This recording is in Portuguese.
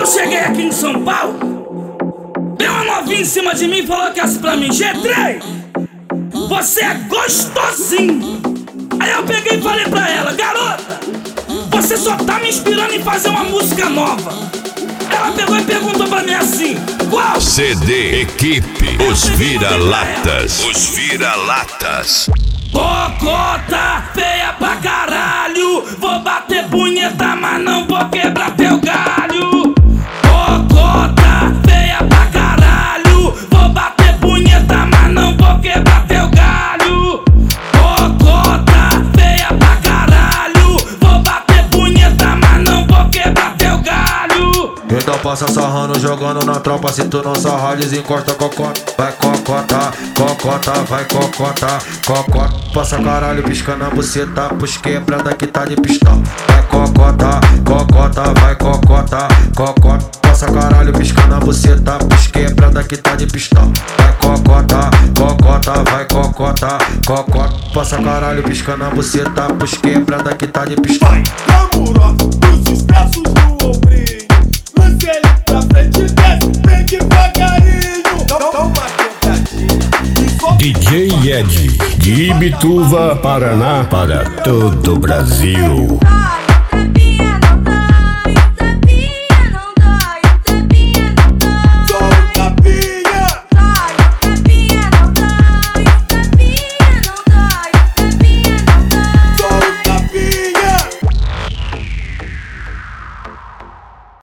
eu cheguei aqui em São Paulo, deu uma novinha em cima de mim e falou que assim pra mim: G3, você é gostosinho. Aí eu peguei e falei pra ela: garota, você só tá me inspirando em fazer uma música nova. Ela pegou e perguntou pra mim assim: qual? CD Equipe, os vira-latas. Os vira-latas. Cocota feia pra caralho, vou bater punheta, mas não vou quebrar teu galho. Cocota feia pra caralho, vou bater punheta, mas não vou quebrar teu galho. Cocota feia pra caralho, vou bater punheta, mas não vou quebrar teu galho. Então passa sarrando, jogando na tropa. Se tu não sarrar, desencosta cocota. Vai cocota, cocota, vai cocota, cocota. Passa caralho, pisca na buceta, pros quebrada que tá de pistão. Vai cocota, cocota, vai cocota, cocota. Passa caralho, pisca na buceta, pros quebrada que tá de pistão. Vai cocota, cocota, vai cocota, cocota. Passa caralho, pisca na buceta, pros quebrada que tá de pistão. Vai, amorosa, os espaços no ombrinho. Lance ele pra frente e desce, vem devagarinho. Dá uma quebradinha. DJ Ed, de Ibituva, Paraná, para todo o Brasil.